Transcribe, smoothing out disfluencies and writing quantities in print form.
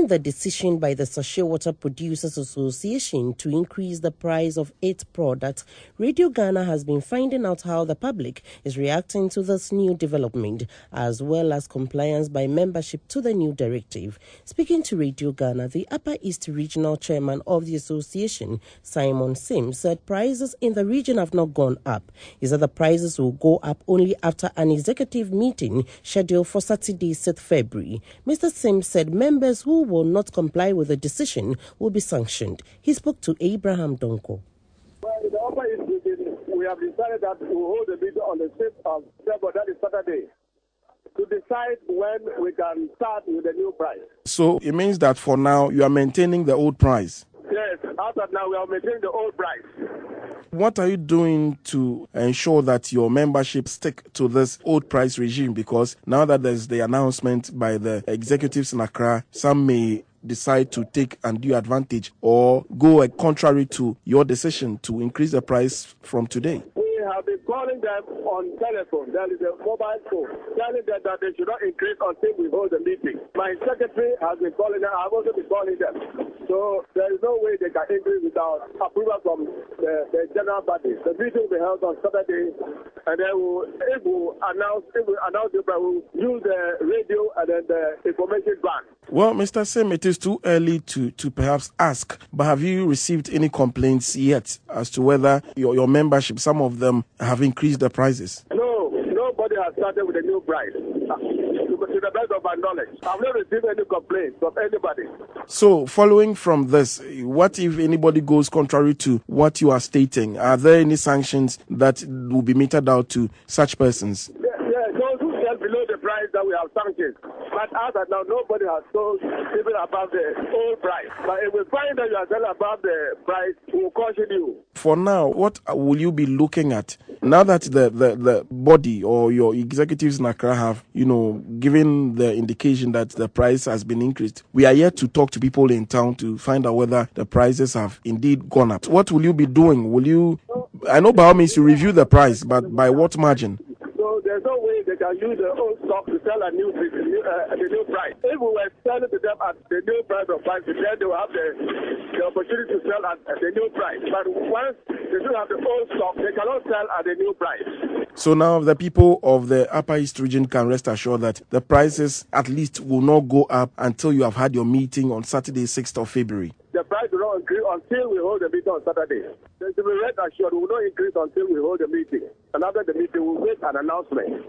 Following the decision by the Sachet Water Producers Association to increase the price of its products, Radio Ghana has been finding out how the public is reacting to this new development, as well as compliance by membership to the new directive. Speaking to Radio Ghana, the Upper East Regional Chairman of the association, Simon Sims, said prices in the region have not gone up. He said the prices will go up only after an executive meeting scheduled for Saturday, 6th February. Mr. Sims said members who will not comply with the decision will be sanctioned. He spoke to Abraham Donko. Well, in the Upper East region, we have decided that we will hold a meeting on the 6th of December, that is Saturday, to decide when we can start with the new price. So it means that for now you are maintaining the old price? Yes, as of now we are maintaining the old price. What are you doing to ensure that your membership stick to this old price regime? Because now that there's the announcement by the executives in Accra, some may decide to take undue advantage or go contrary to your decision to increase the price from today. We have been calling them on telephone. There is a mobile phone telling them that they should not increase until we hold the meeting. My secretary has been calling them. I've also been calling them. So there is no way they can increase without approval from the general body. The meeting will be held on Saturday, and then if we announce the price, we'll use the radio and then the information bank. Well, Mr. Sim, it is too early to perhaps ask, but have you received any complaints yet as to whether your membership, some of them, have increased the prices? No, nobody has started with a new price. To the best of my knowledge, I've not received any complaints from anybody. So, following from this, what if anybody goes contrary to what you are stating? Are there any sanctions that will be meted out to such persons? Yeah, those who sell below the price that we have sanctions. But as of now, nobody has sold even above the old price. But if we find that you are selling above the price, we will caution you. For now, what will you be looking at? Now that the body or your executives in Accra have, given the indication that the price has been increased, we are yet to talk to people in town to find out whether the prices have indeed gone up. What will you be doing? I know by all means you review the price, but by what margin? So there's no way they can use the old stock to sell the new price. If we were selling to them at the new price of price, then they will have the opportunity to sell at the new price. But once they still have the old stock, they cannot sell at the new price. So now the people of the Upper East region can rest assured that the prices at least will not go up until you have had your meeting on Saturday, 6th of February. The price will not increase until we hold the meeting on Saturday. They should be rest assured we will not increase until we hold the meeting. And after the meeting, we'll make an announcement.